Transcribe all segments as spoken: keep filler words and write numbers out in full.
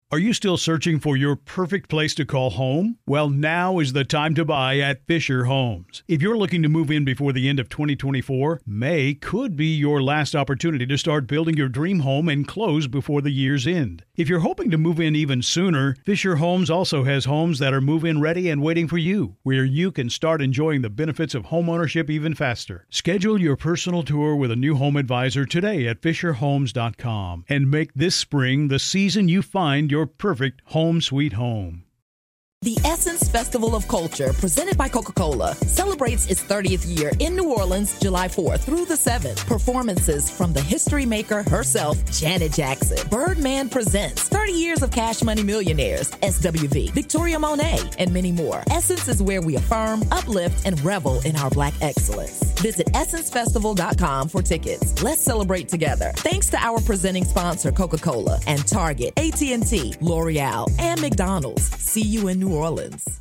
Are you still searching for your perfect place to call home? Well, now is the time to buy at Fisher Homes. If you're looking to move in before the end of twenty twenty-four, May could be your last opportunity to start building your dream home and close before the year's end. If you're hoping to move in even sooner, Fisher Homes also has homes that are move-in ready and waiting for you, where you can start enjoying the benefits of homeownership even faster. Schedule your personal tour with a new home advisor today at fisher homes dot com and make this spring the season you find your your perfect home sweet home. The Essence Festival of Culture, presented by Coca-Cola, celebrates its thirtieth year in New Orleans, July fourth through the seventh. Performances from the history maker herself, Janet Jackson. Birdman Presents, thirty years of Cash Money Millionaires, S W V, Victoria Monet, and many more. Essence is where we affirm, uplift, and revel in our Black excellence. Visit essence festival dot com for tickets. Let's celebrate together. Thanks to our presenting sponsor, Coca-Cola, and Target, A T and T, L'Oreal, and McDonald's. See you in New Orleans.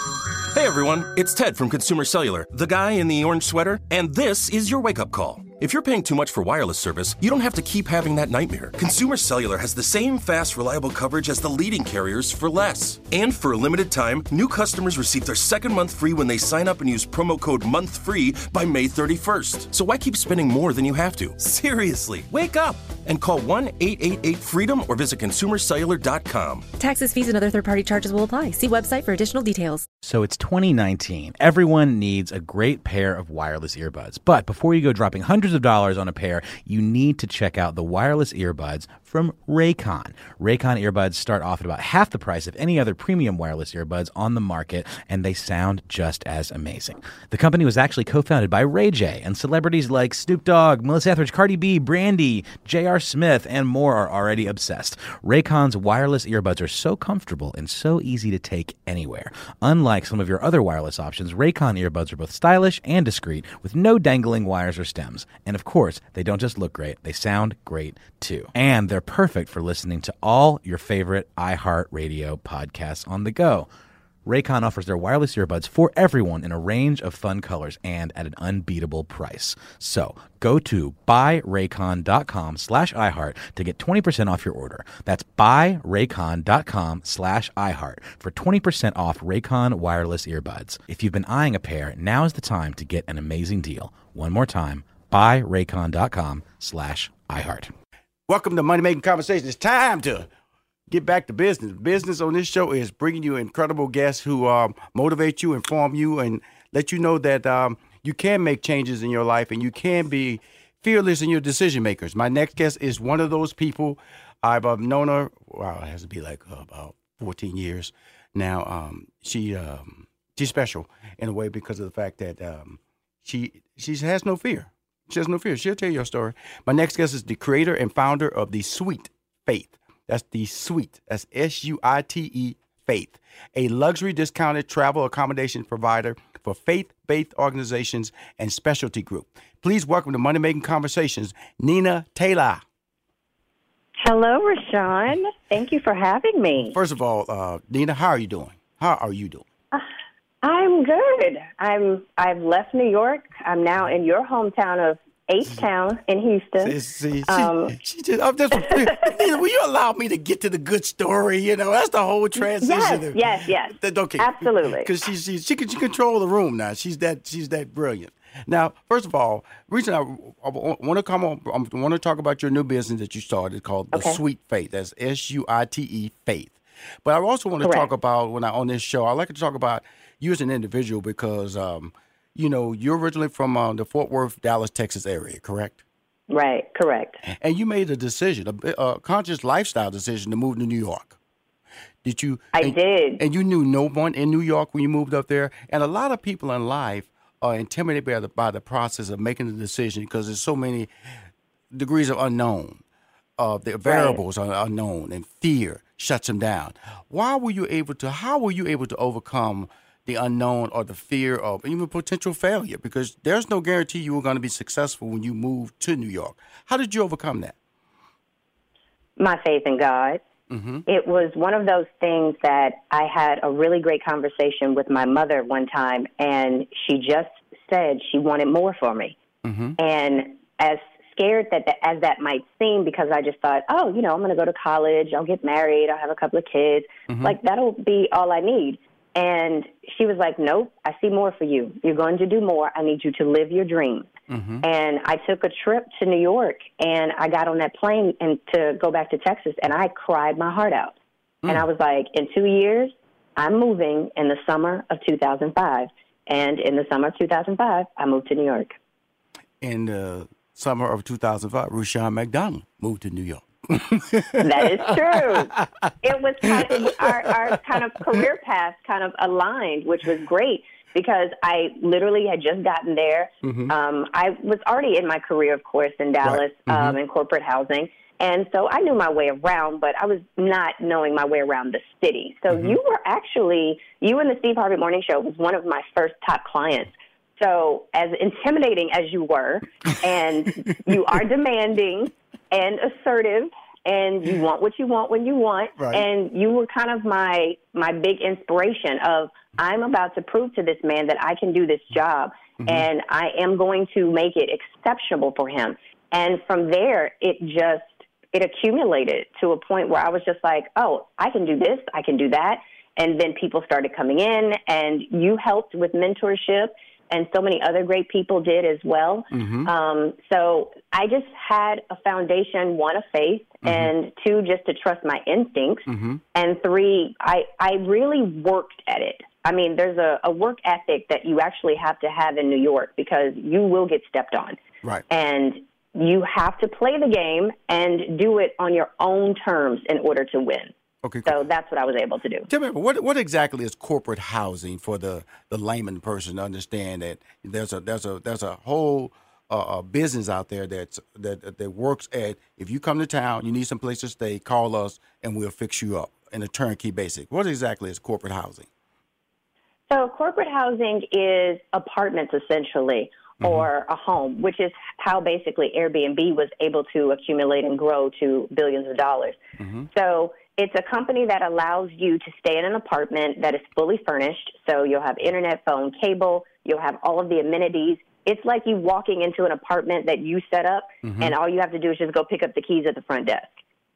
Hey everyone, it's Ted from Consumer Cellular, the guy in the orange sweater, and this is your wake-up call. If you're paying too much for wireless service, you don't have to keep having that nightmare. Consumer Cellular has the same fast, reliable coverage as the leading carriers for less. And for a limited time, new customers receive their second month free when they sign up and use promo code MONTHFREE by May thirty-first. So why keep spending more than you have to? Seriously, wake up and call one eight eight eight freedom or visit consumer cellular dot com. Taxes, fees, and other third-party charges will apply. See website for additional details. So it's twenty nineteen. Everyone needs a great pair of wireless earbuds. But before you go dropping hundreds of dollars on a pair, you need to check out the wireless earbuds from Raycon. Raycon earbuds start off at about half the price of any other premium wireless earbuds on the market, and they sound just as amazing. The company was actually co-founded by Ray J, and celebrities like Snoop Dogg, Melissa Etheridge, Cardi B, Brandy, J R. Smith, and more are already obsessed. Raycon's wireless earbuds are so comfortable and so easy to take anywhere. Unlike some of your other wireless options, Raycon earbuds are both stylish and discreet, with no dangling wires or stems. And of course, they don't just look great, they sound great too. And they're perfect for listening to all your favorite iHeartRadio podcasts on the go. Raycon offers their wireless earbuds for everyone in a range of fun colors and at an unbeatable price. So go to buyraycon.com slash iHeart to get twenty percent off your order. That's buyraycon.com slash iHeart for twenty percent off Raycon wireless earbuds. If you've been eyeing a pair, now is the time to get an amazing deal. One more time, buyraycon.com slash iHeart. Welcome to Money Making Conversation. It's time to get back to business. Business on this show is bringing you incredible guests who um, motivate you, inform you, and let you know that um, you can make changes in your life and you can be fearless in your decision makers. My next guest is one of those people. I've uh, known her, wow, it has to be like uh, about fourteen years now. Um, she um, she's special in a way because of the fact that um, she she has no fear. She has no fear. She'll tell you your story. My next guest is the creator and founder of The Suite Faith. That's The Suite. That's S U I T E Faith, a luxury discounted travel accommodation provider for faith-based organizations and specialty group. Please welcome to Money Making Conversations, Nina Taylor. Hello, Rashawn. Thank you for having me. First of all, uh, Nina, how are you doing? How are you doing? Uh, I'm good. I'm. I've left New York. I'm now in your hometown of H-Town in Houston. See, see, um, she, she just, I'm just, Nina, will you allow me to get to the good story? You know, that's the whole transition. Yes, yes, yes. Okay, absolutely. Because she, she, she can she control the room now. She's that she's that brilliant. Now, first of all, reason I, I want to come on, I want to talk about your new business that you started called The okay. Suite Faith. That's S U I T E Faith. But I also want to Correct. talk about, when I on this show, I like to talk about you as an individual because, um, you know, you're originally from uh, the Fort Worth, Dallas, Texas area, correct? Right, correct. And you made a decision, a, a conscious lifestyle decision to move to New York. Did you? I and, did. And you knew no one in New York when you moved up there. And a lot of people in life are intimidated by the, by the process of making the decision because there's so many degrees of unknown. Uh, the variables right. are unknown, and fear shuts them down. Why were you able to? How were you able to overcome the unknown or the fear of even potential failure? Because there's no guarantee you were going to be successful when you moved to New York. How did you overcome that? My faith in God. Mm-hmm. It was one of those things that I had a really great conversation with my mother one time, and she just said she wanted more for me. Mm-hmm. And as scared that, that as that might seem, because I just thought, oh, you know, I'm going to go to college, I'll get married, I'll have a couple of kids. Mm-hmm. Like, that'll be all I need. And she was like, nope, I see more for you. You're going to do more. I need you to live your dreams. Mm-hmm. And I took a trip to New York, and I got on that plane and to go back to Texas, and I cried my heart out. Mm. And I was like, in two years, I'm moving in the summer of two thousand five. And in the summer of two thousand five, I moved to New York. In the summer of two thousand five, Rushion McDonald moved to New York. That is true. It was kind of, our, our kind of career paths kind of aligned, which was great because I literally had just gotten there. Mm-hmm. Um, I was already in my career, of course, in Dallas, right. mm-hmm. um, in corporate housing. And so I knew my way around, but I was not knowing my way around the city. So mm-hmm. you were actually, you and the Steve Harvey Morning Show was one of my first top clients. So as intimidating as you were, and you are demanding and assertive, and you want what you want when you want, right. and you were kind of my my big inspiration of, I'm about to prove to this man that I can do this job, mm-hmm. and I am going to make it exceptional for him. And from there, it just, it accumulated to a point where I was just like, oh, I can do this, I can do that. And then people started coming in, and you helped with mentorship, and so many other great people did as well. Mm-hmm. Um, so I just had a foundation, one, of faith, mm-hmm. and two, just to trust my instincts, mm-hmm. and three, I, I really worked at it. I mean, there's a, a work ethic that you actually have to have in New York because you will get stepped on. Right. And you have to play the game and do it on your own terms in order to win. Okay, cool. So that's what I was able to do. Tell me, what what exactly is corporate housing for the, the layman person to understand that there's a there's a there's a whole uh, business out there that's that that works at, if you come to town, you need some place to stay, call us and we'll fix you up in a turnkey basis. What exactly is corporate housing? So corporate housing is apartments essentially, mm-hmm. or a home, which is how basically Airbnb was able to accumulate and grow to billions of dollars. Mm-hmm. So it's a company that allows you to stay in an apartment that is fully furnished. So you'll have internet, phone, cable. You'll have all of the amenities. It's like you walking into an apartment that you set up, mm-hmm. and all you have to do is just go pick up the keys at the front desk.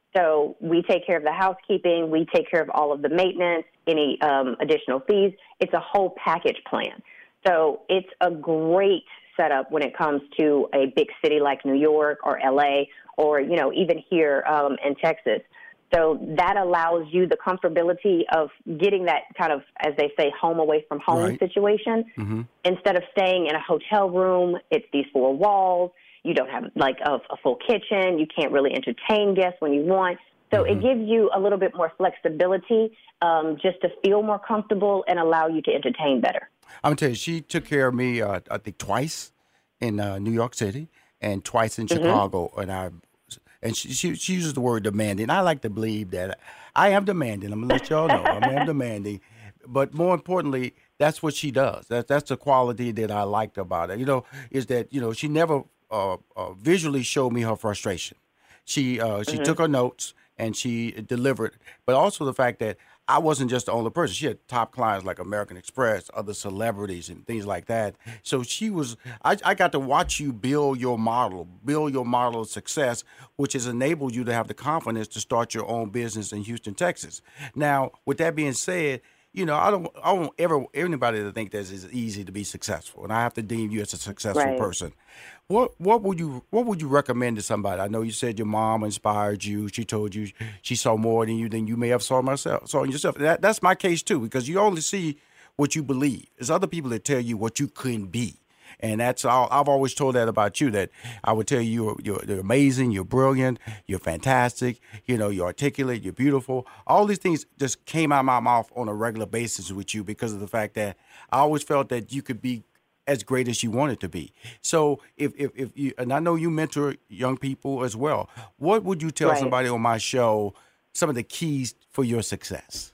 So we take care of the housekeeping. We take care of all of the maintenance, any um, additional fees. It's a whole package plan. So it's a great setup when it comes to a big city like New York or L A or, you know, even here um, in Texas. So that allows you the comfortability of getting that kind of, as they say, home away from home right. situation. Mm-hmm. Instead of staying in a hotel room, it's these four walls. You don't have like a, a full kitchen. You can't really entertain guests when you want. So mm-hmm. it gives you a little bit more flexibility um, just to feel more comfortable and allow you to entertain better. I'm going to tell you, she took care of me, uh, I think, twice in uh, New York City and twice in mm-hmm. Chicago. And I And she, she she uses the word demanding. I like to believe that I am demanding. I'm going to let y'all know. I am demanding. But more importantly, that's what she does. That, that's the quality that I liked about it, you know, is that, you know, she never uh, uh, visually showed me her frustration. She, uh, she mm-hmm. took her notes and she delivered. But also the fact that I wasn't just the only person. She had top clients like American Express, other celebrities and things like that. So she was, I, I got to watch you build your model, build your model of success, which has enabled you to have the confidence to start your own business in Houston, Texas. Now, with that being said, you know, I don't, I don't ever anybody to think that it's easy to be successful, and I have to deem you as a successful right. person. What what would you what would you recommend to somebody? I know you said your mom inspired you. She told you she saw more than you than you may have saw myself saw in yourself. That that's my case too, because you only see what you believe. There's other people that tell you what you couldn't be. And that's all. I've always told that about you, that I would tell you you're, you're, you're amazing, you're brilliant, you're fantastic, you know, you're articulate, you're beautiful. All these things just came out of my mouth on a regular basis with you because of the fact that I always felt that you could be as great as you wanted to be. So if, if, if you, and I know you mentor young people as well, what would you tell right. somebody on my show, some of the keys for your success?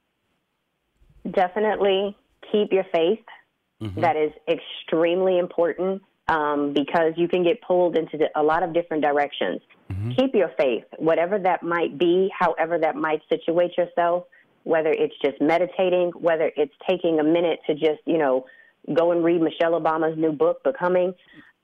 Definitely keep your faith. Mm-hmm. That is extremely important um, because you can get pulled into the, a lot of different directions. Mm-hmm. Keep your faith, whatever that might be, however that might situate yourself, whether it's just meditating, whether it's taking a minute to just, you know, go and read Michelle Obama's new book, Becoming.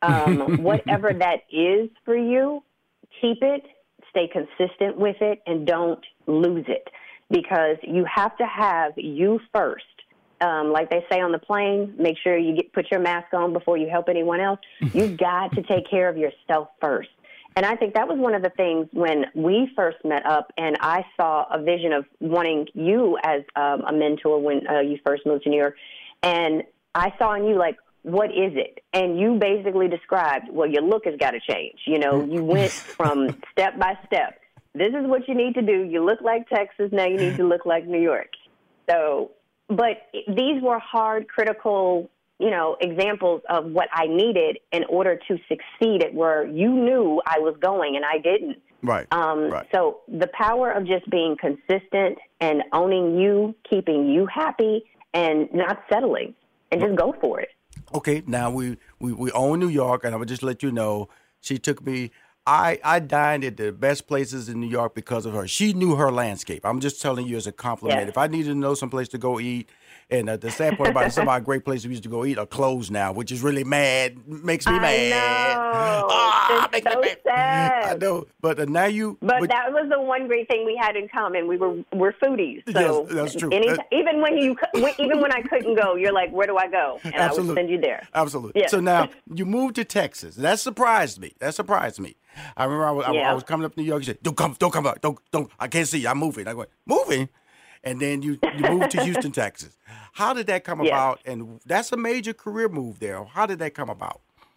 Um, whatever that is for you, keep it, stay consistent with it, and don't lose it, because you have to have you first. Um, like they say on the plane, make sure you get, put your mask on before you help anyone else. You've got to take care of yourself first. And I think that was one of the things when we first met up, and I saw a vision of wanting you as um, a mentor when uh, you first moved to New York. And I saw in you, like, what is it? And you basically described, well, your look has got to change. You know, you went from step by step. This is what you need to do. You look like Texas. Now you need to look like New York. So, but these were hard, critical, you know, examples of what I needed in order to succeed at where you knew I was going and I didn't. Right. Um, right. So the power of just being consistent and owning you, keeping you happy, and not settling, and just go for it. Okay, now we, we, we own New York, and I would just let you know, she took me, I, I dined at the best places in New York because of her. She knew her landscape. I'm just telling you as a compliment. Yes. If I needed to know some place to go eat, and uh, the sad part about it, some of our great places we used to go eat are closed now, which is really mad, makes me I mad. know. Ah, It's makes so me mad. sad. I know, but uh, now you. But, but that was the one great thing we had in common. We were we're foodies. So Yes, that's true. Any, That- even when you even when I couldn't go, you're like, where do I go? And I would send you there. Absolutely. Yeah. So now you moved to Texas. That surprised me. That surprised me. I remember I was, I, Yeah. I was coming up to New York. You said, "Don't come, don't come up, don't, don't. I can't see you. I'm moving." I went, "Moving," and then you you moved to Houston, Texas. How did that come Yes. about? And that's a major career move there. How did that come about?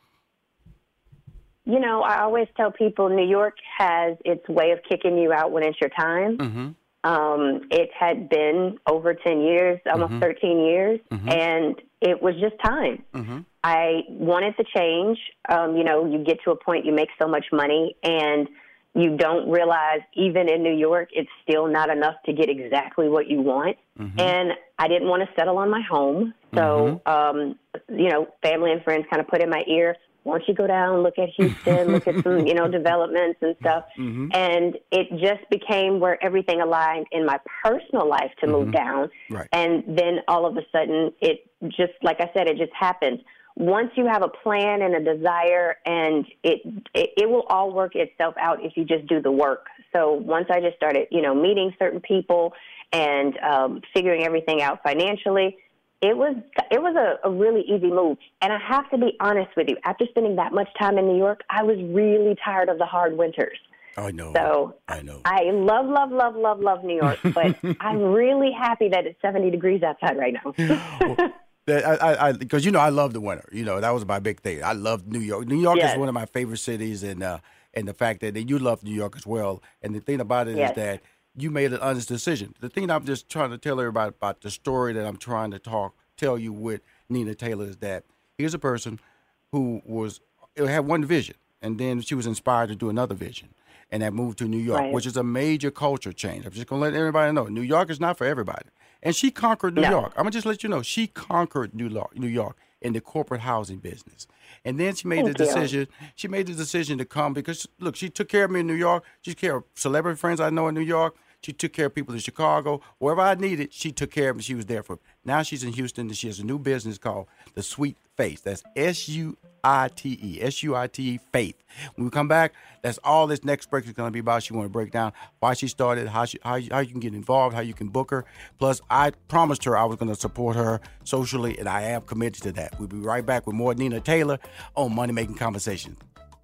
You know, I always tell people New York has its way of kicking you out when it's your time. Mm-hmm. Um, it had been over ten years, almost Mhm. thirteen years, Mhm. and it was just time. Mm-hmm. I wanted to change. Um, you know, you get to a point, you make so much money, and you don't realize even in New York, it's still not enough to get exactly what you want. Mm-hmm. And I didn't want to settle on my home. So, um, you know, family and friends kind of put in my ear, why don't you go down, look at Houston, look at some, you know, developments and stuff. Mm-hmm. And it just became where everything aligned in my personal life to move down. Right. And then all of a sudden, it just, like I said, it just happened. Once you have a plan and a desire, and it, it it will all work itself out if you just do the work. So once I just started, you know, meeting certain people and um, figuring everything out financially, it was it was a, a really easy move. And I have to be honest with you, after spending that much time in New York, I was really tired of the hard winters. I know. So I know. I love, love, love, love, love New York, but I'm really happy that it's seventy degrees outside right now. Well, that I, I, because you know I love the winter. You know that was my big thing. I love New York. New York Yes. is one of my favorite cities, and uh, and the fact that, that you love New York as well. And the thing about it Yes. is that you made an honest decision. The thing I'm just trying to tell everybody about the story that I'm trying to talk, tell you with Nina Taylor is that here's a person who was had one vision, and then she was inspired to do another vision, and that moved to New York, Right. which is a major culture change. I'm just gonna let everybody know New York is not for everybody. And she conquered New No. York. I'm gonna just let you know she conquered New York, New York in the corporate housing business. And then she made Thank the you. decision. She made the decision to come because look, she took care of me in New York. She took care of celebrity friends I know in New York. She took care of people in Chicago. Wherever I needed, she took care of me. She was there for me. Now she's in Houston, and she has a new business called The Sweet Faith. That's S U I T E. S U I T E, Faith. When we come back, that's all this next break is going to be about. She want to break down why she started, how, she, how, you- how you can get involved, how you can book her. Plus, I promised her I was going to support her socially, and I am committed to that. We'll be right back with more Nina Taylor on Money Making Conversation.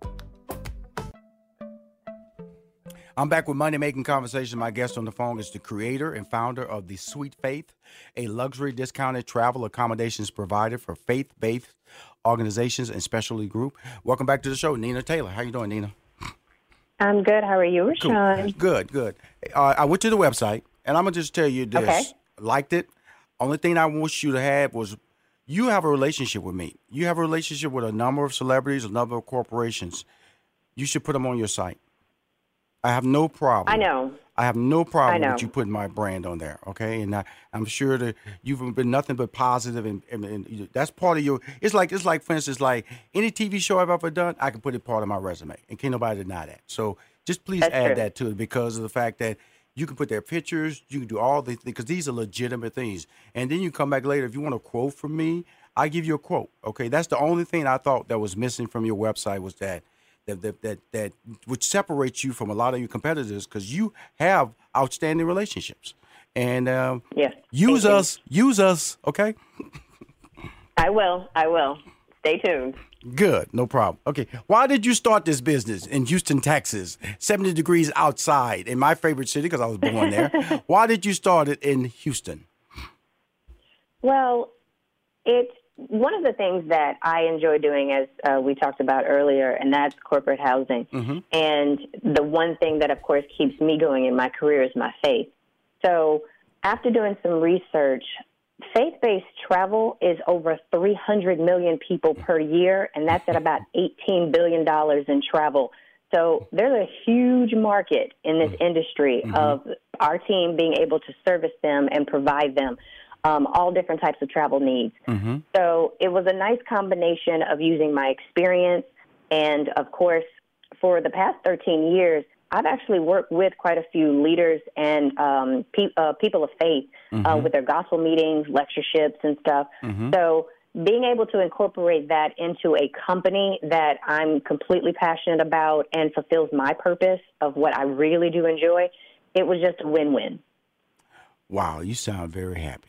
I'm back with Money Making Conversation. My guest on the phone is the creator and founder of The Sweet Faith, a luxury discounted travel accommodations provider for faith-based organizations and specialty group. Welcome back to the show, Nina Taylor. How you doing, Nina? I'm good. How are you, Rashawn? Good, good. Uh, I went to the website, and I'm going to just tell you this. Okay. Liked it. Only thing I wish you to have was you have a relationship with me. You have a relationship with a number of celebrities, a number of corporations. You should put them on your site. I have no problem. I know. I have no problem I know. with you putting my brand on there, okay? And I, I'm sure that you've been nothing but positive, and, and, and you- that's part of your. It's like it's like for instance, like any T V show I've ever done, I can put it part of my resume, and can't nobody deny that. So just please That's add true. that to it because of the fact that you can put their pictures, you can do all the because these are legitimate things, and then you come back later if you want a quote from me. I give you a quote. Okay, that's the only thing I thought that was missing from your website was that that that that, that which separates you from a lot of your competitors because you have outstanding relationships. And um, yes, use us, use us. Okay. I will. I will. Stay tuned. Good, no problem. Okay, why did you start this business in Houston, Texas, seventy degrees outside, in my favorite city because I was born there? Why did you start it in Houston? Well, it's one of the things that I enjoy doing, as uh, we talked about earlier, and that's corporate housing. Mm-hmm. And the one thing that, of course, keeps me going in my career is my faith. So after doing some research, faith-based travel is over three hundred million people per year, and that's at about eighteen billion dollars in travel. So there's a huge market in this industry mm-hmm. of our team being able to service them and provide them um, all different types of travel needs. Mm-hmm. So it was a nice combination of using my experience, and, of course, for the past thirteen years, I've actually worked with quite a few leaders and um, pe- uh, people of faith mm-hmm. uh, with their gospel meetings, lectureships, and stuff. Mm-hmm. So being able to incorporate that into a company that I'm completely passionate about and fulfills my purpose of what I really do enjoy, it was just a win-win. Wow, you sound very happy.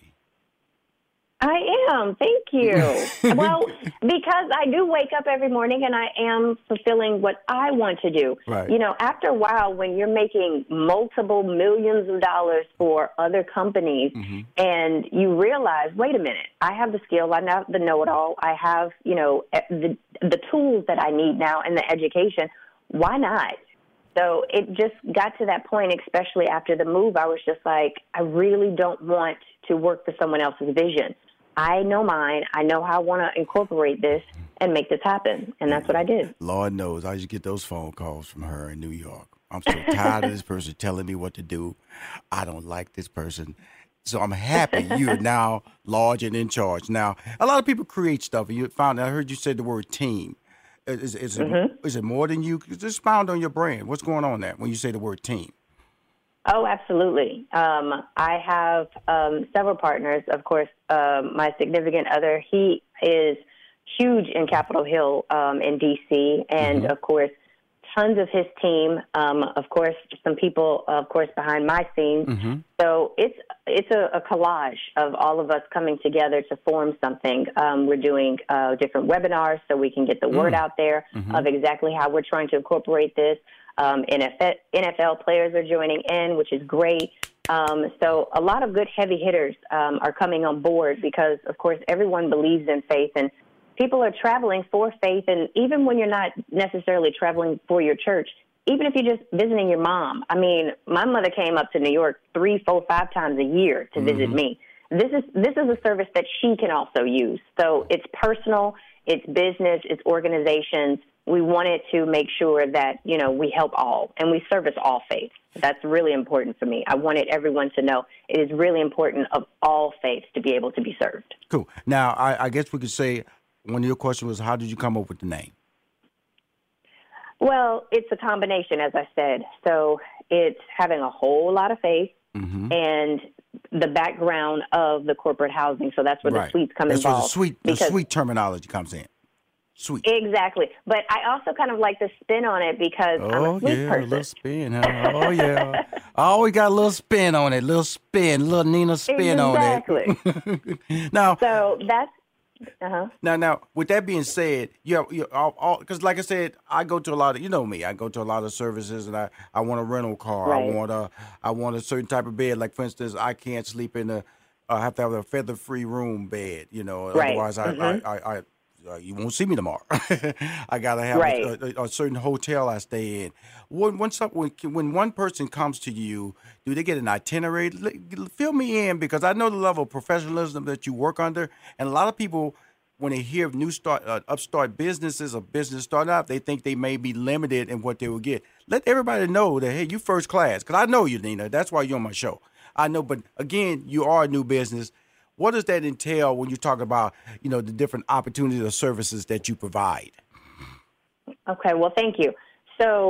I am. Thank you. Well, because I do wake up every morning and I am fulfilling what I want to do. Right. You know, after a while, when you're making multiple millions of dollars for other companies mm-hmm. and you realize, wait a minute, I have the skill, I have the know-it-all, I have, you know, the, the tools that I need now and the education, why not? So it just got to that point, especially after the move, I was just like, I really don't want to work for someone else's vision. I know mine. I know how I want to incorporate this and make this happen. And that's what I did. Lord knows I used to get those phone calls from her in New York. I'm so tired of this person telling me what to do. I don't like this person. So I'm happy you're now large and in charge. Now, a lot of people create stuff. And you found, I heard you said the word team. Is, is, mm-hmm. it, is it more than you? Just expound on your brand. What's going on there when you say the word team? Oh, absolutely. Um, I have um, several partners. Of course, um, my significant other, he is huge in Capitol Hill um, in D C, and, mm-hmm. of course, tons of his team. Um, of course, some people, of course, behind my scenes. Mm-hmm. So it's it's a, a collage of all of us coming together to form something. Um, we're doing uh, different webinars so we can get the mm-hmm. word out there mm-hmm. of exactly how we're trying to incorporate this. Um, N F L players are joining in, which is great. Um, so a lot of good heavy hitters um, are coming on board because, of course, everyone believes in faith, and people are traveling for faith. And even when you're not necessarily traveling for your church, even if you're just visiting your mom. I mean, my mother came up to New York three, four, five times a year to mm-hmm. visit me. This is this is a service that she can also use. So it's personal, it's business, it's organizations. We wanted to make sure that, you know, we help all and we service all faiths. That's really important for me. I wanted everyone to know it is really important of all faiths to be able to be served. Cool. Now, I, I guess we could say one of your questions was, how did you come up with the name? Well, it's a combination, as I said. So it's having a whole lot of faith mm-hmm. and the background of the corporate housing. So that's where right. the suites come that's involved. That's where the suite, the suite terminology comes in. Sweet. Exactly. But I also kind of like the spin on it because oh, I'm a sweet yeah, person. A little spin, huh? Oh, yeah. I always got a little spin on it, little spin, little Nina spin exactly. on it. Now, so that's, uh-huh. Now, now, with that being said, you you because like I said, I go to a lot of, you know me, I go to a lot of services and I, I want a rental car. Right. I want a, I want a certain type of bed. Like, for instance, I can't sleep in a, I have to have a feather-free room bed, you know, right. otherwise I, mm-hmm. I, I, I Uh, you won't see me tomorrow. I gotta have right. a, a, a certain hotel I stay in. When when, some, when when one person comes to you, do they get an itinerary? Fill me in because I know the level of professionalism that you work under, and a lot of people, when they hear of new start uh, upstart businesses or business starting up, they think they may be limited in what they will get. Let everybody know that hey, you first class because I know you, Nina. That's why you're on my show. I know, but again, you are a new business. What does that entail when you talk about, you know, the different opportunities or services that you provide? Okay, well, thank you. So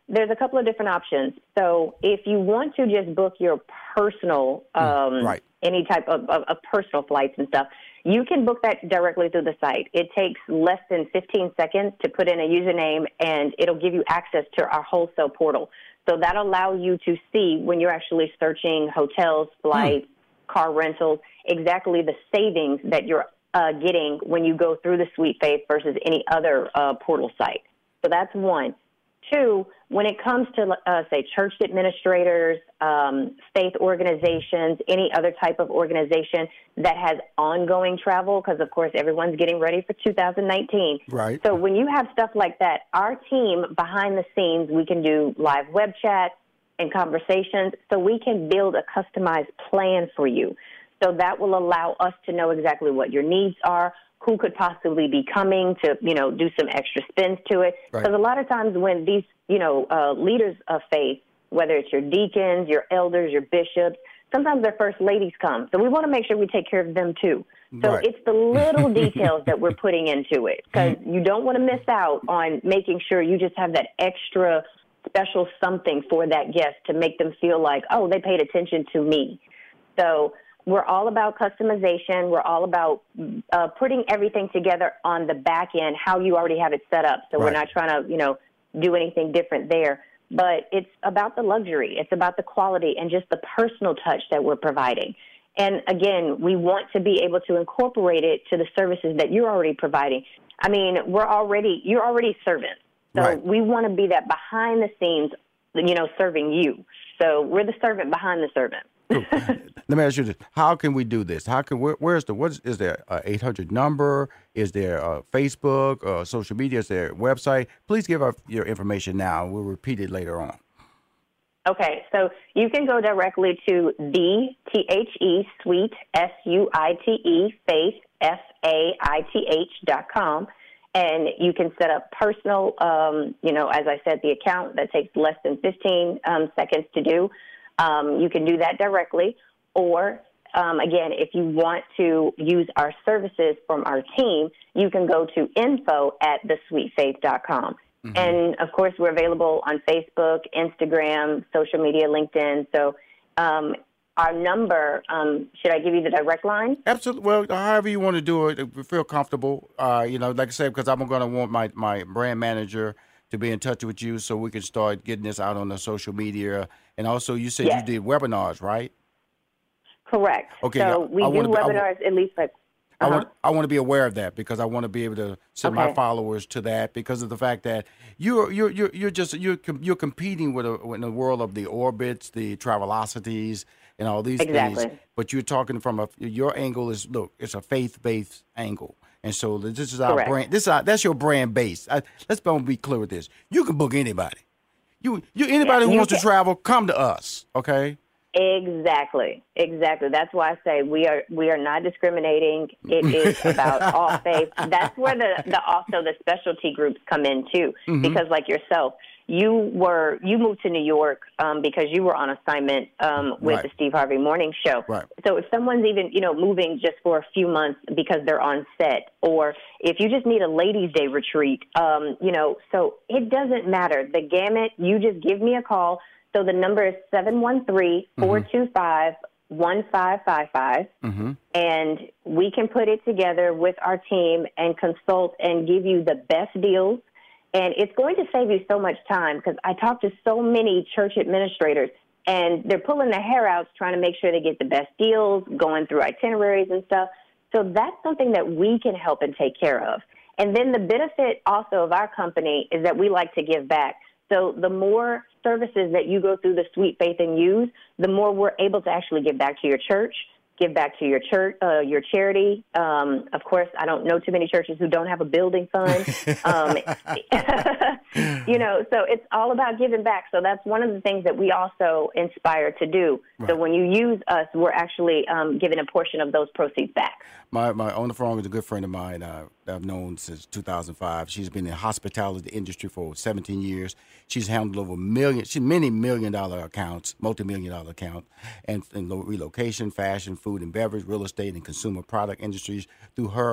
there's a couple of different options. So if you want to just book your personal, um, right. any type of, of, of personal flights and stuff, you can book that directly through the site. It takes less than fifteen seconds to put in a username, and it'll give you access to our wholesale portal. So that'll allow you to see when you're actually searching hotels, flights, mm. car rentals, exactly the savings that you're uh, getting when you go through the Sweet Faith versus any other uh, portal site. So that's one. Two, when it comes to, uh, say, church administrators, um, faith organizations, any other type of organization that has ongoing travel, because, of course, everyone's getting ready for two thousand nineteen. Right. So when you have stuff like that, our team behind the scenes, we can do live web chats and conversations, so we can build a customized plan for you. So that will allow us to know exactly what your needs are, who could possibly be coming to, you know, do some extra spins to it. Because right. a lot of times when these, you know, uh, leaders of faith, whether it's your deacons, your elders, your bishops, sometimes their first ladies come. So we want to make sure we take care of them too. So right. it's the little details that we're putting into it, because you don't want to miss out on making sure you just have that extra special something for that guest to make them feel like, oh, they paid attention to me. So we're all about customization. We're all about uh, putting everything together on the back end, how you already have it set up. So right. we're not trying to, you know, do anything different there. But it's about the luxury. It's about the quality and just the personal touch that we're providing. And, again, we want to be able to incorporate it to the services that you're already providing. I mean, we're already, you're already servants. So right. we want to be that behind the scenes, you know, serving you. So we're the servant behind the servant. Let me ask you this: how can we do this? How can where, where's the what is, is there a eight hundred number? Is there a Facebook, uh, social media? Is there a website? Please give us your information now. We'll repeat it later on. Okay, so you can go directly to the T H E Suite S U I T E Faith F A I T H dot com, and you can set up personal. Um, you know, as I said, the account that takes less than fifteen um, seconds to do. Um, you can do that directly, or, um, again, if you want to use our services from our team, you can go to info at the sweet faith dot com. Mm-hmm. And, of course, we're available on Facebook, Instagram, social media, LinkedIn. So um, our number, um, should I give you the direct line? Absolutely. Well, however you want to do it, if you feel comfortable, uh, you know, like I said, because I'm going to want my, my brand manager to be in touch with you so we can start getting this out on the social media. And also, you said yes. you did webinars, right? Correct. Okay. So we I do be, webinars I, at least like. Uh-huh. I want I want to be aware of that because I want to be able to send okay. my followers to that because of the fact that you're you're you're, you're just you're you're competing with a, in the world of the Orbitz, the Travelocities, and all these exactly. things. But you're talking from a your angle is look, it's a faith-based angle. And so this is our Correct. brand. This is our, that's your brand base. I, let's be clear with this. You can book anybody. You, you anybody yeah, who wants can. to travel, come to us. Okay. Exactly. Exactly. That's why I say we are we are not discriminating. It is about all faith. That's where the, the also the specialty groups come in too. Mm-hmm. Because like yourself, you were you moved to New York um, because you were on assignment um, with right. the Steve Harvey Morning Show. Right. So if someone's even you know moving just for a few months because they're on set, or if you just need a ladies' day retreat, um, you know, so it doesn't matter. The gamut. You just give me a call. So the number is seven one three, four two five, one five five five, mm-hmm. and we can put it together with our team and consult and give you the best deals. And it's going to save you so much time because I talk to so many church administrators, and they're pulling their hair out trying to make sure they get the best deals, going through itineraries and stuff. So that's something that we can help and take care of. And then the benefit also of our company is that we like to give back. So the more services that you go through the Sweet Faith and use, the more we're able to actually give back to your church, give back to your church, uh, your charity. Um, of course, I don't know too many churches who don't have a building fund. um, you know, so it's all about giving back. So that's one of the things that we also inspire to do. Right. So when you use us, we're actually um, giving a portion of those proceeds back. My my on the phone is a good friend of mine uh, that I've known since two thousand five. She's been in the hospitality industry for seventeen years. She's handled over million, she many million dollar accounts, multi-million dollar accounts, and, and relocation, fashion, food and beverage, real estate, and consumer product industries through her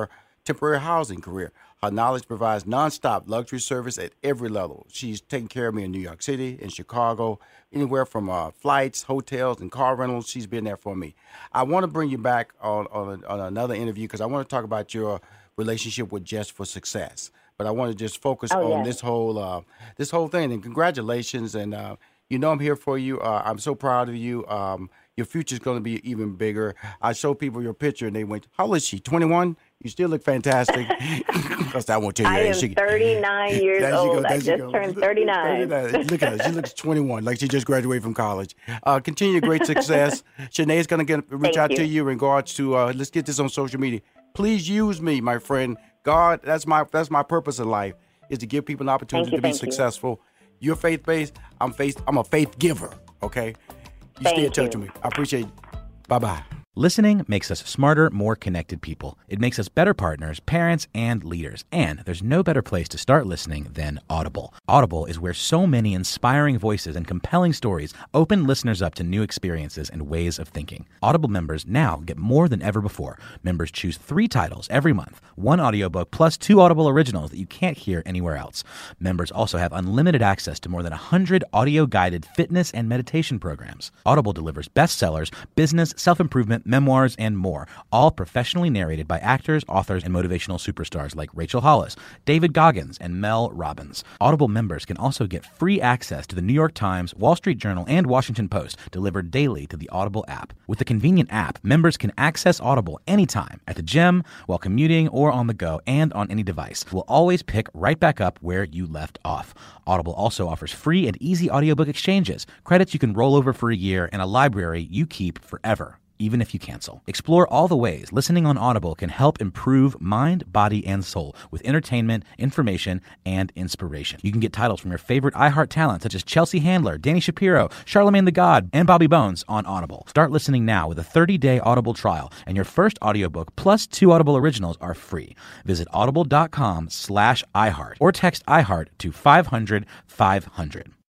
temporary housing career. Her knowledge provides nonstop luxury service at every level. She's taken care of me in New York City, in Chicago, anywhere from uh, flights, hotels, and car rentals. She's been there for me. I want to bring you back on, on, a, on another interview because I want to talk about your relationship with Just for Success. But I want to just focus oh, on yeah. this whole uh, this whole thing. And congratulations. And uh, you know I'm here for you. Uh, I'm so proud of you. Um, your future's going to be even bigger. I show people your picture, and they went, how old is she, twenty-one? You still look fantastic. Because I won't tell you. I am she, thirty-nine years old. Go, I just go. turned thirty-nine. Look at her. She looks twenty-one, like she just graduated from college. Uh, continue great success. Shanae's going to reach Thank out you. to you in regards to, uh, let's get this on social media. Please use me, my friend. God, that's my that's my purpose in life, is to give people an opportunity you, to be thank successful. You. You're faith-based. I'm faith. I'm a faith giver, okay? You Thank stay in touch you. with me. I appreciate it. Bye-bye. Listening makes us smarter, more connected people. It makes us better partners, parents, and leaders. And there's no better place to start listening than Audible. Audible is where so many inspiring voices and compelling stories open listeners up to new experiences and ways of thinking. Audible members now get more than ever before. Members choose three titles every month, one audiobook plus two Audible originals that you can't hear anywhere else. Members also have unlimited access to more than one hundred audio-guided fitness and meditation programs. Audible delivers bestsellers, business, self-improvement, memoirs, and more, all professionally narrated by actors, authors, and motivational superstars like Rachel Hollis, David Goggins, and Mel Robbins. Audible members can also get free access to the New York Times, Wall Street Journal, and Washington Post delivered daily to the Audible app. With the convenient app, members can access Audible anytime, at the gym, while commuting, or on the go, and on any device. We'll always pick right back up where you left off. Audible also offers free and easy audiobook exchanges, credits you can roll over for a year, and a library you keep forever, even if you cancel. Explore all the ways listening on Audible can help improve mind, body, and soul with entertainment, information, and inspiration. You can get titles from your favorite iHeart talent such as Chelsea Handler, Danny Shapiro, Charlemagne the God, and Bobby Bones on Audible. Start listening now with a thirty-day Audible trial, and your first audiobook plus two Audible originals are free. Visit audible.com slash iHeart or text iHeart to five hundred five hundred.